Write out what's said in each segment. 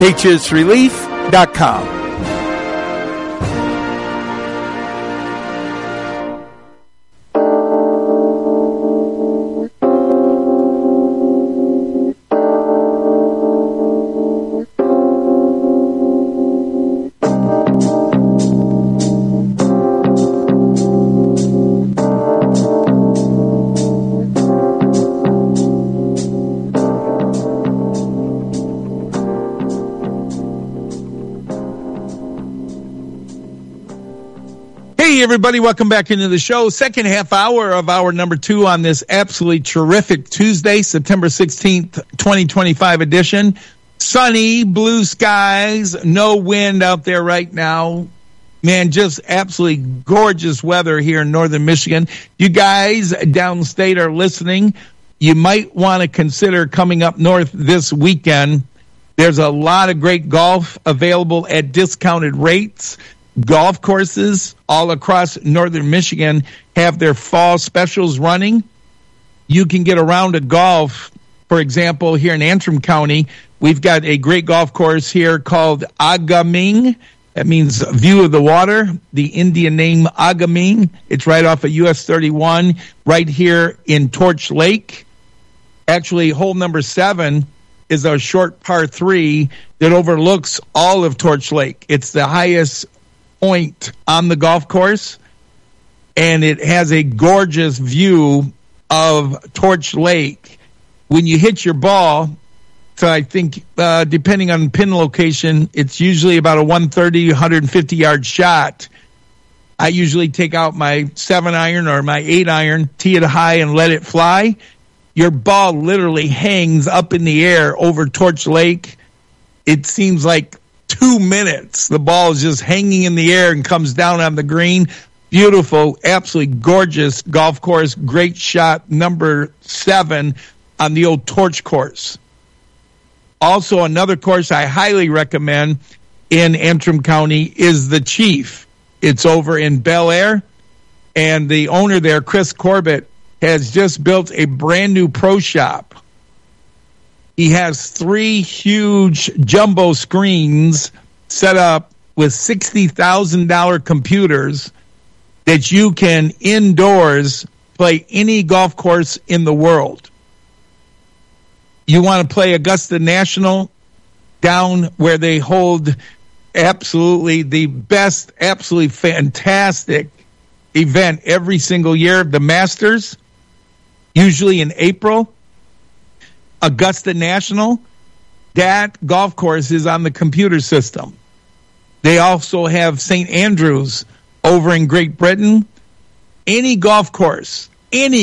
HSRelief.com. Everybody, welcome back into the show. Second half hour of hour number 2 on this absolutely terrific Tuesday, September 16th, 2025 edition. Sunny, blue skies, no wind out there right now. Man, just absolutely gorgeous weather here in northern Michigan. You guys downstate are listening. You might want to consider coming up north this weekend. There's a lot of great golf available at discounted rates. Golf courses all across northern Michigan have their fall specials running. You can get a round of golf. For example, here in Antrim County, we've got a great golf course here called Agaming. That means view of the water. The Indian name Agaming. It's right off of US 31, right here in Torch Lake. Actually, hole number 7 is a short par 3 that overlooks all of Torch Lake. It's the highest point on the golf course, and it has a gorgeous view of Torch Lake. When you hit your ball, so I think depending on pin location, it's usually about a 130, 150-yard shot. I usually take out my 7-iron or my 8-iron, tee it high, and let it fly. Your ball literally hangs up in the air over Torch Lake. It seems like 2 minutes. The ball is just hanging in the air and comes down on the green. Beautiful, absolutely gorgeous golf course. Great shot, number 7 on the old Torch course. Also, another course I highly recommend in Antrim County is the Chief. It's over in Bel Air, and the owner there, Chris Corbett, has just built a brand new pro shop. He has 3 huge jumbo screens set up with $60,000 computers that you can indoors play any golf course in the world. You want to play Augusta National down where they hold absolutely the best, absolutely fantastic event every single year, the Masters, usually in April. Augusta National, that golf course is on the computer system. They also have St. Andrews over in Great Britain. Any golf course in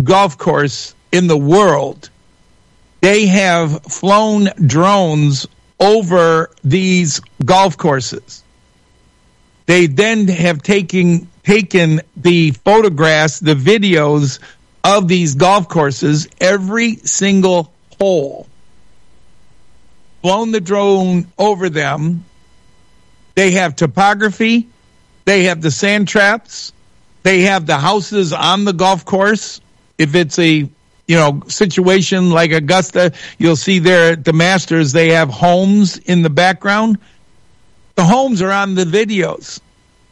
the world, they have flown drones over these golf courses. They then have taken the photographs, the videos of these golf courses, every single hole, flown the drone over them. They have topography. They have the sand traps. They have the houses on the golf course. If it's a situation like Augusta, you'll see there at the Masters, they have homes in the background. The homes are on the videos.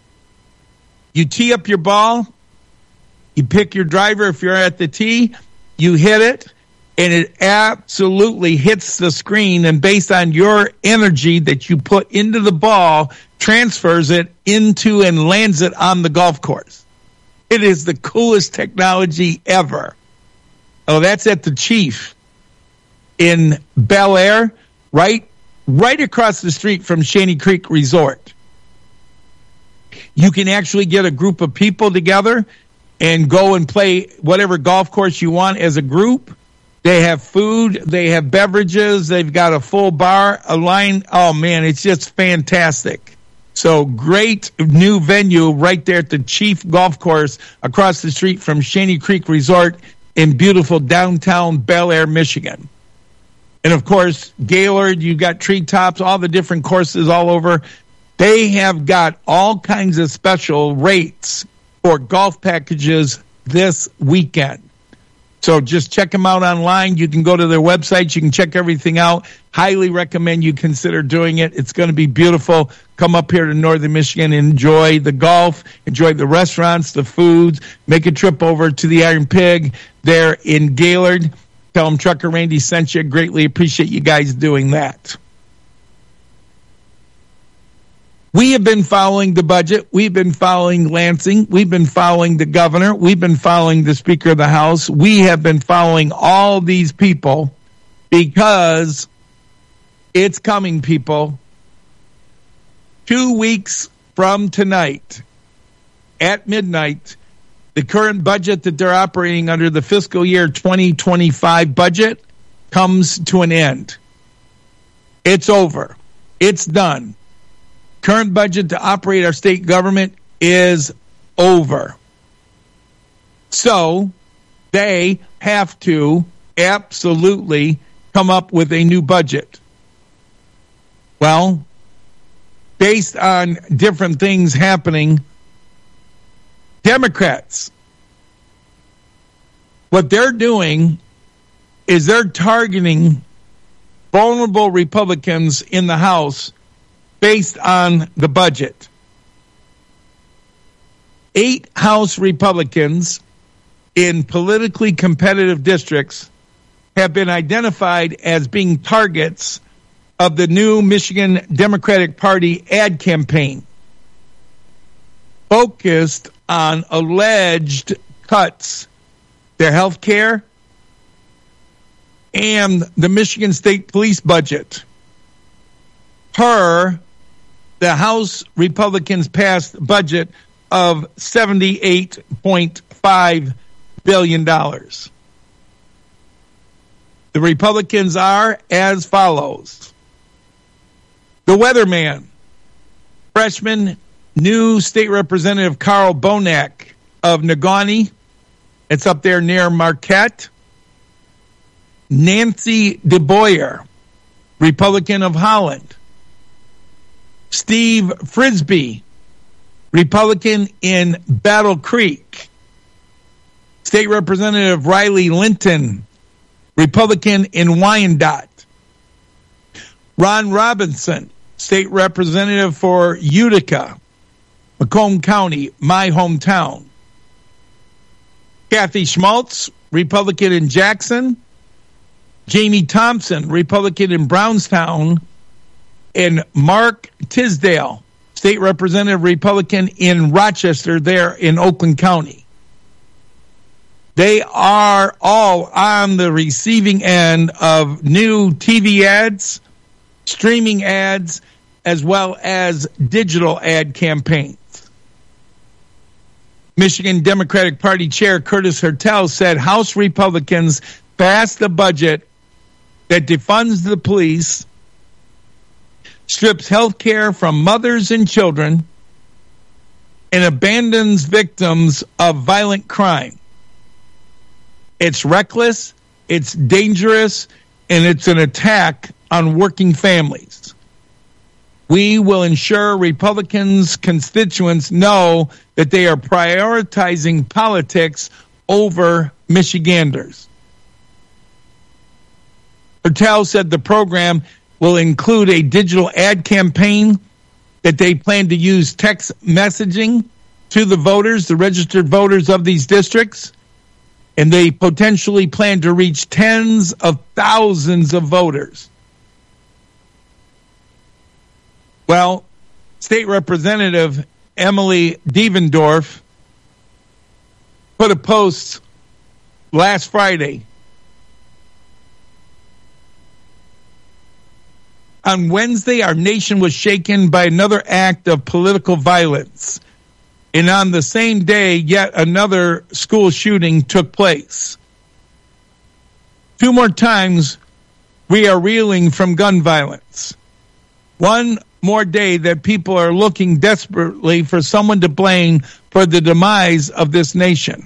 You tee up your ball. You pick your driver if you're at the tee. You hit it. And it absolutely hits the screen, and based on your energy that you put into the ball, transfers it into and lands it on the golf course. It is the coolest technology ever. Oh, that's at the Chief in Bel Air, right across the street from Shaney Creek Resort. You can actually get a group of people together and go and play whatever golf course you want as a group. They have food, they have beverages, they've got a full bar, a line. Oh, man, it's just fantastic. So great new venue right there at the Chief Golf Course across the street from Shaney Creek Resort in beautiful downtown Bel Air, Michigan. And, of course, Gaylord, you got Treetops, all the different courses all over. They have got all kinds of special rates for golf packages this weekend. So just check them out online. You can go to their website. You can check everything out. Highly recommend you consider doing it. It's going to be beautiful. Come up here to Northern Michigan and enjoy the golf, enjoy the restaurants, the foods. Make a trip over to the Iron Pig there in Gaylord. Tell them Trucker Randy sent you. Greatly appreciate you guys doing that. We have been following the budget. We've been following Lansing. We've been following the governor. We've been following the Speaker of the House. We have been following all these people because it's coming, people. 2 weeks from tonight at midnight, the current budget that they're operating under, the fiscal year 2025 budget, comes to an end. It's over. It's done. Current budget to operate our state government is over. So they have to absolutely come up with a new budget. Well, based on different things happening, Democrats, what they're doing is they're targeting vulnerable Republicans in the House based on the budget. 8 House Republicans in politically competitive districts have been identified as being targets of the new Michigan Democratic Party ad campaign, focused on alleged cuts to health care and the Michigan State Police budget. Per the House Republicans passed budget of $78.5 billion. The Republicans are as follows. The weatherman, freshman new state representative Carl Bonak of Negaunee. It's up there near Marquette. Nancy DeBoyer, Republican of Holland. Steve Frisbee, Republican in Battle Creek. State Representative Riley Linton, Republican in Wyandotte. Ron Robinson, State Representative for Utica, Macomb County, my hometown. Kathy Schmaltz, Republican in Jackson. Jamie Thompson, Republican in Brownstown. And Mark Tisdale, State Representative Republican in Rochester, there in Oakland County. They are all on the receiving end of new TV ads, streaming ads, as well as digital ad campaigns. Michigan Democratic Party Chair Curtis Hertel said House Republicans passed a budget that defunds the police, strips health care from mothers and children, and abandons victims of violent crime. It's reckless, it's dangerous, and it's an attack on working families. We will ensure Republicans' constituents know that they are prioritizing politics over Michiganders. Hertel said the program will include a digital ad campaign that they plan to use text messaging to the voters, the registered voters of these districts, and they potentially plan to reach tens of thousands of voters. Well, State Representative Emily Devendorf put a post last Friday. On Wednesday, our nation was shaken by another act of political violence. And on the same day, yet another school shooting took place. 2 more times, we are reeling from gun violence. One more day that people are looking desperately for someone to blame for the demise of this nation.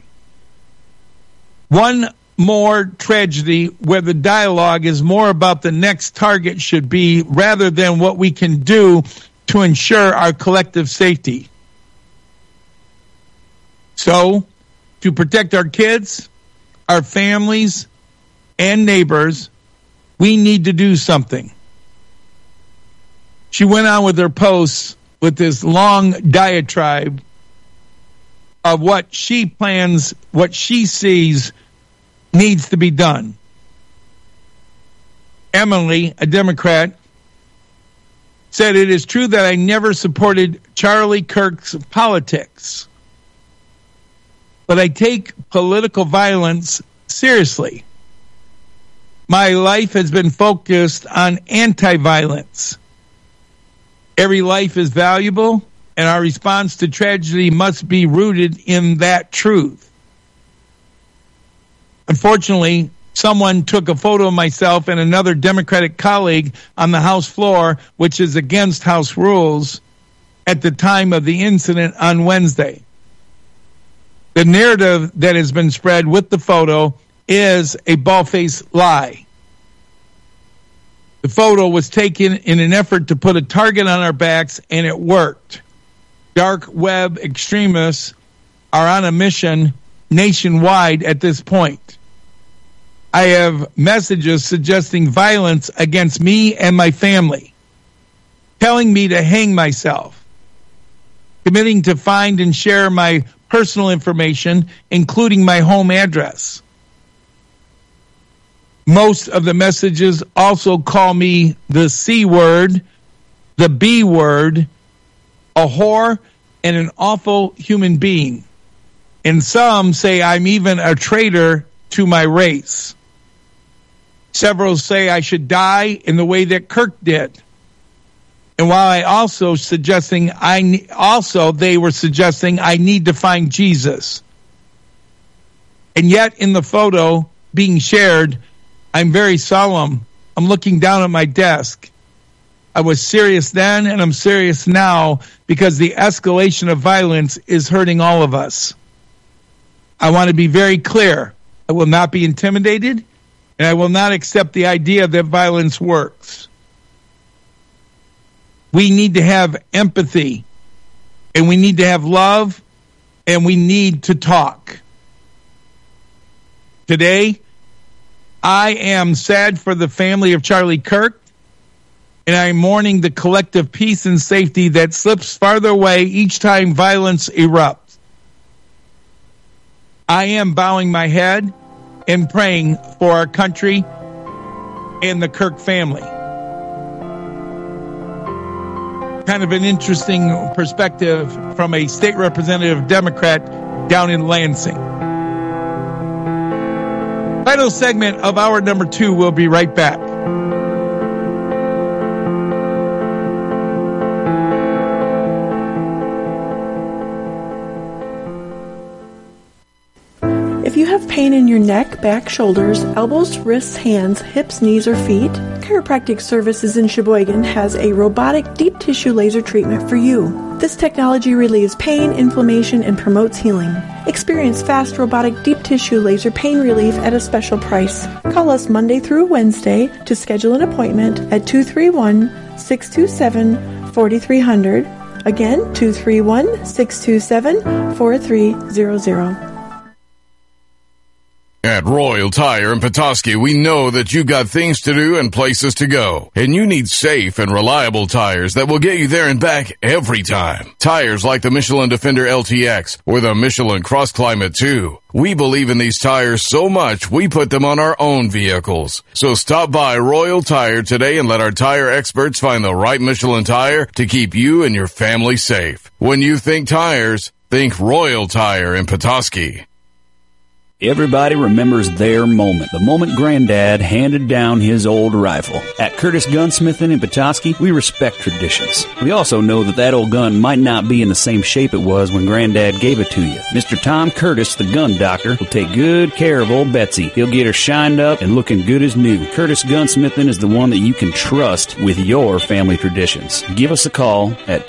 One more tragedy where the dialogue is more about the next target should be rather than what we can do to ensure our collective safety. So, to protect our kids, our families, and neighbors, we need to do something. She went on with her posts with this long diatribe of what she plans, what she sees needs to be done. Emily, a Democrat, said, "It is true that I never supported Charlie Kirk's politics, but I take political violence seriously. My life has been focused on anti-violence. Every life is valuable, and our response to tragedy must be rooted in that truth." Unfortunately, someone took a photo of myself and another Democratic colleague on the House floor, which is against House rules, at the time of the incident on Wednesday. The narrative that has been spread with the photo is a bald-faced lie. The photo was taken in an effort to put a target on our backs, and it worked. Dark web extremists are on a mission nationwide at this point. I have messages suggesting violence against me and my family, telling me to hang myself, committing to find and share my personal information, including my home address. Most of the messages also call me the C word, the B word, a whore, and an awful human being. And some say I'm even a traitor to my race. Several say I should die in the way that Kirk did. And while they were suggesting I need to find Jesus. And yet in the photo being shared, I'm very solemn. I'm looking down at my desk. I was serious then, and I'm serious now, because the escalation of violence is hurting all of us. I want to be very clear. I will not be intimidated, and I will not accept the idea that violence works. We need to have empathy, and we need to have love, and we need to talk. Today, I am sad for the family of Charlie Kirk, and I am mourning the collective peace and safety that slips farther away each time violence erupts. I am bowing my head and praying for our country and the Kirk family. Kind of an interesting perspective from a state representative Democrat down in Lansing. Final segment of hour number 2. We'll be right back. If you have pain in your neck, back, shoulders, elbows, wrists, hands, hips, knees, or feet, Chiropractic Services in Sheboygan has a robotic deep tissue laser treatment for you. This technology relieves pain, inflammation, and promotes healing. Experience fast robotic deep tissue laser pain relief at a special price. Call us Monday through Wednesday to schedule an appointment at 231-627-4300. Again, 231-627-4300. At Royal Tire in Petoskey, we know that you got things to do and places to go, and you need safe and reliable tires that will get you there and back every time. Tires like the Michelin Defender LTX or the Michelin Cross Climate 2. We believe in these tires so much, we put them on our own vehicles. So stop by Royal Tire today and let our tire experts find the right Michelin tire to keep you and your family safe. When you think tires, think Royal Tire in Petoskey. Everybody remembers their moment, the moment Granddad handed down his old rifle. At Curtis Gunsmithing in Petoskey, we respect traditions. We also know that old gun might not be in the same shape it was when Granddad gave it to you. Mr. Tom Curtis, the gun doctor, will take good care of old Betsy. He'll get her shined up and looking good as new. Curtis Gunsmithing is the one that you can trust with your family traditions. Give us a call at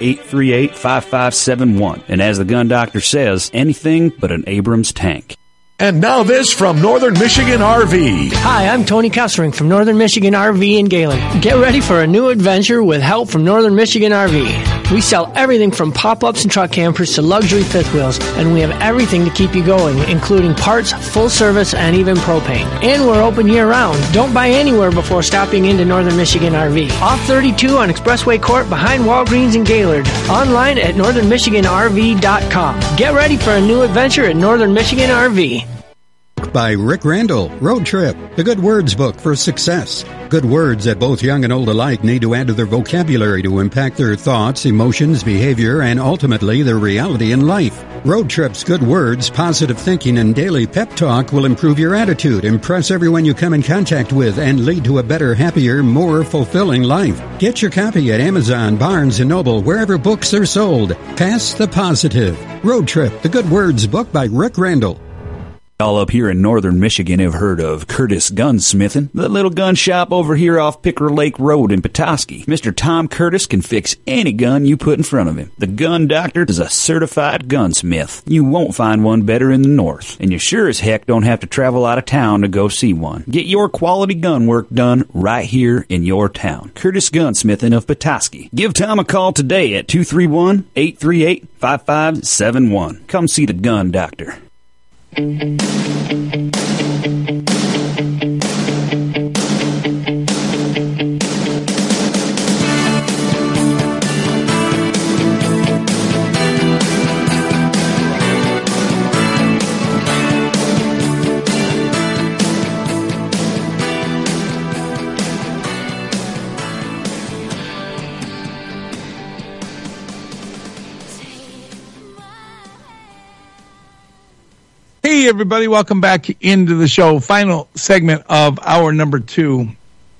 231-838-5571. And as the gun doctor says, anything but an Abrams tank. And now this from Northern Michigan RV. Hi, I'm Tony Kessering from Northern Michigan RV in Gaylord. Get ready for a new adventure with help from Northern Michigan RV. We sell everything from pop-ups and truck campers to luxury fifth wheels, and we have everything to keep you going, including parts, full service, and even propane. And we're open year-round. Don't buy anywhere before stopping into Northern Michigan RV. Off 32 on Expressway Court behind Walgreens in Gaylord. Online at northernmichiganrv.com. Get ready for a new adventure at Northern Michigan RV. By Rick Randall, Road Trip, the Good Words book for success. Good words that both young and old alike need to add to their vocabulary to impact their thoughts, emotions, behavior, and ultimately their reality in life. Road Trip's Good Words, positive thinking, and daily pep talk will improve your attitude, impress everyone you come in contact with, and lead to a better, happier, more fulfilling life. Get your copy at Amazon, Barnes & Noble, wherever books are sold. Pass the positive. Road Trip, the Good Words book by Rick Randall. All up here in northern Michigan have heard of Curtis Gunsmithing, the little gun shop over here off Picker Lake Road in Petoskey. Mr. Tom Curtis can fix any gun you put in front of him. The Gun Doctor is a certified gunsmith. You won't find one better in the north, and you sure as heck don't have to travel out of town to go see one. Get your quality gun work done right here in your town. Curtis Gunsmithing of Petoskey. Give Tom a call today at 231-838-5571. Come see the Gun Doctor. Hey, everybody. Welcome back into the show. Final segment of hour number 2.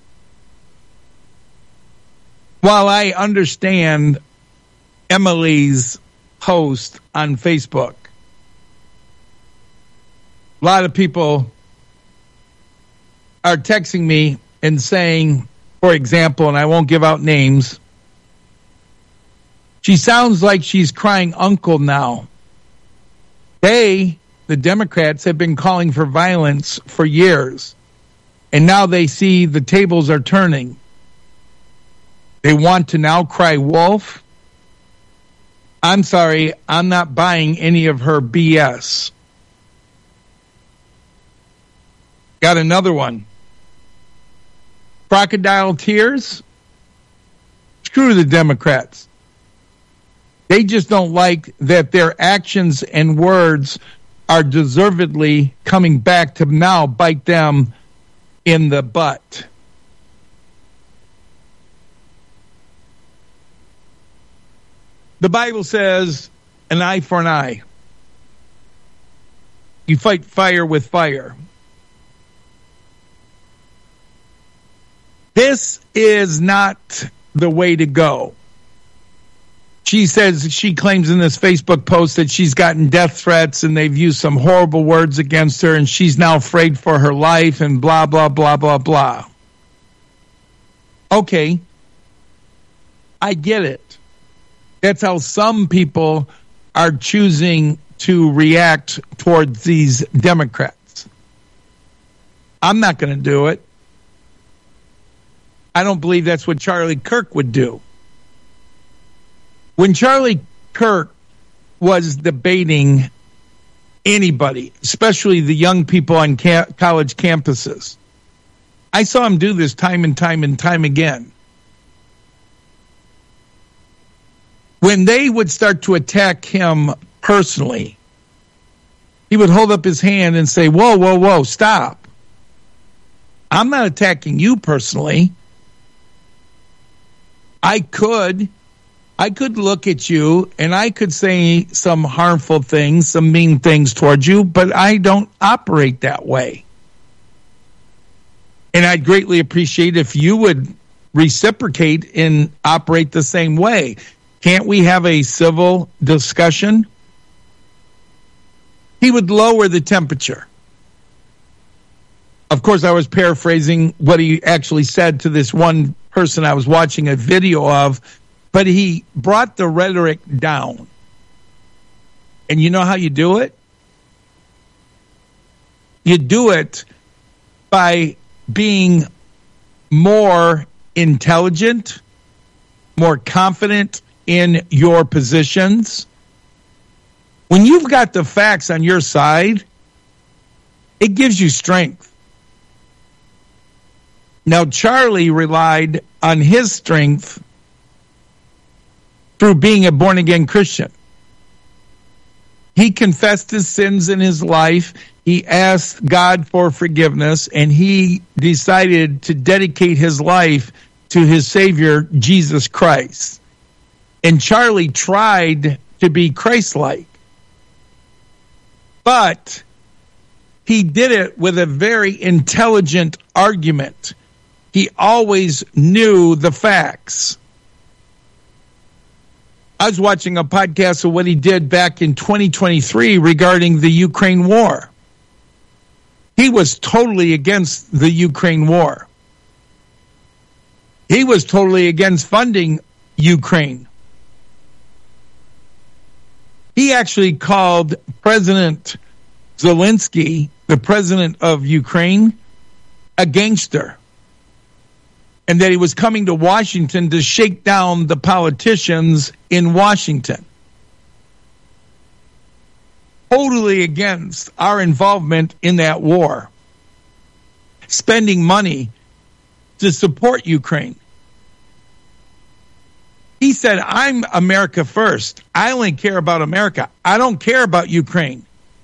While I understand Emily's post on Facebook, a lot of people are texting me and saying, for example, and I won't give out names, she sounds like she's crying uncle now. The Democrats have been calling for violence for years, and now they see the tables are turning. They want to now cry wolf. I'm sorry, I'm not buying any of her BS. Got another one. Crocodile tears? Screw the Democrats. They just don't like that their actions and words are deservedly coming back to now bite them in the butt. The Bible says an eye for an eye. You fight fire with fire. This is not the way to go. She says, she claims in this Facebook post that she's gotten death threats and they've used some horrible words against her and she's now afraid for her life and blah, blah, blah, blah, blah. Okay. I get it. That's how some people are choosing to react towards these Democrats. I'm not going to do it. I don't believe that's what Charlie Kirk would do. When Charlie Kirk was debating anybody, especially the young people on college campuses, I saw him do this time and time and time again. When they would start to attack him personally, he would hold up his hand and say, whoa, whoa, whoa, stop. I'm not attacking you personally. I could look at you and I could say some harmful things, some mean things towards you, but I don't operate that way. And I'd greatly appreciate if you would reciprocate and operate the same way. Can't we have a civil discussion? He would lower the temperature. Of course, I was paraphrasing what he actually said to this one person I was watching a video of, but he brought the rhetoric down. And you know how you do it? You do it by being more intelligent, more confident in your positions. When you've got the facts on your side, it gives you strength. Now, Charlie relied on his strength through being a born-again Christian. He confessed his sins in his life. He asked God for forgiveness, and he decided to dedicate his life to his Savior, Jesus Christ. And Charlie tried to be Christ-like. But he did it with a very intelligent argument. He always knew the facts. I was watching a podcast of what he did back in 2023 regarding the Ukraine war. He was totally against the Ukraine war. He was totally against funding Ukraine. He actually called President Zelensky, the president of Ukraine, a gangster. And that he was coming to Washington to shake down the politicians in Washington. Totally against our involvement in that war. Spending money to support Ukraine. He said, I'm America first. I only care about America. I don't care about Ukraine.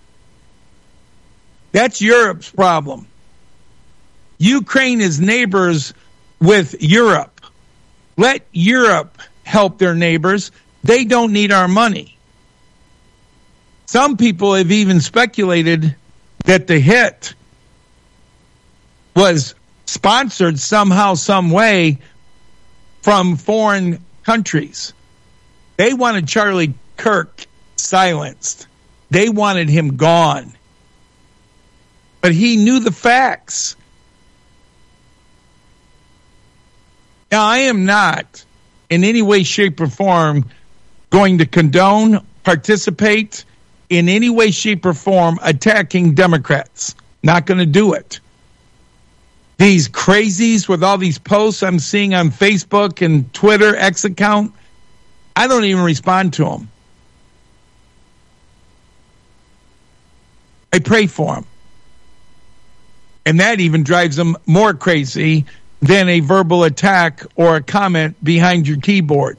That's Europe's problem. Ukraine is neighbors with Europe. Let Europe help their neighbors. They don't need our money. Some people have even speculated that the hit was sponsored somehow, some way from foreign countries. They wanted Charlie Kirk silenced. They wanted him gone. But he knew the facts. Now, I am not in any way, shape, or form going to condone, participate in any way, shape, or form attacking Democrats. Not going to do it. These crazies with all these posts I'm seeing on Facebook and Twitter, X account, I don't even respond to them. I pray for them. And that even drives them more crazy than a verbal attack or a comment behind your keyboard.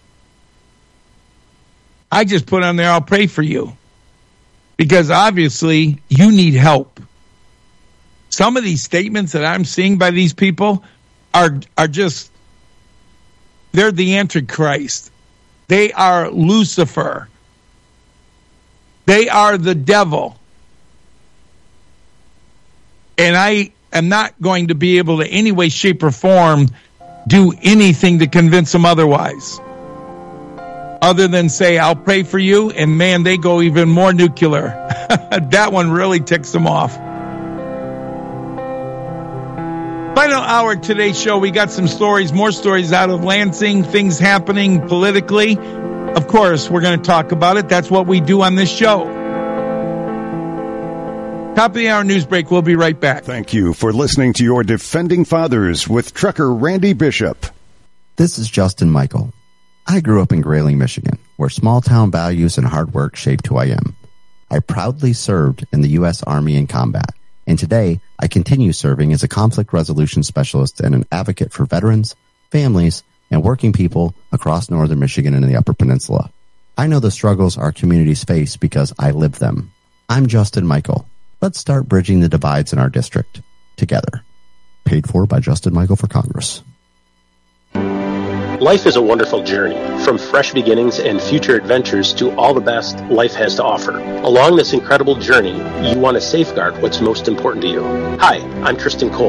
I just put on there, I'll pray for you. Because obviously you need help. Some of these statements that I'm seeing by these people are just, they're the Antichrist. They are Lucifer. They are the devil. And I am not going to be able to, any way, shape, or form, do anything to convince them otherwise. Other than say, I'll pray for you, and man, they go even more nuclear. That one really ticks them off. Final hour of today's show, we got some stories, more stories out of Lansing, things happening politically. Of course, we're going to talk about it. That's what we do on this show. Top of the hour news break. We'll be right back. Thank you for listening to your Defending Fathers with trucker Randy Bishop. This is Justin Michael. I grew up in Grayling, Michigan, where small-town values and hard work shaped who I am. I proudly served in the U.S. Army in combat, and today I continue serving as a conflict resolution specialist and an advocate for veterans, families, and working people across northern Michigan and the Upper Peninsula. I know the struggles our communities face because I live them. I'm Justin Michael. Let's start bridging the divides in our district together. Paid for by Justin Michael for Congress. Life is a wonderful journey, from fresh beginnings and future adventures to all the best life has to offer. Along this incredible journey, you want to safeguard what's most important to you. Hi, I'm Tristan Cole.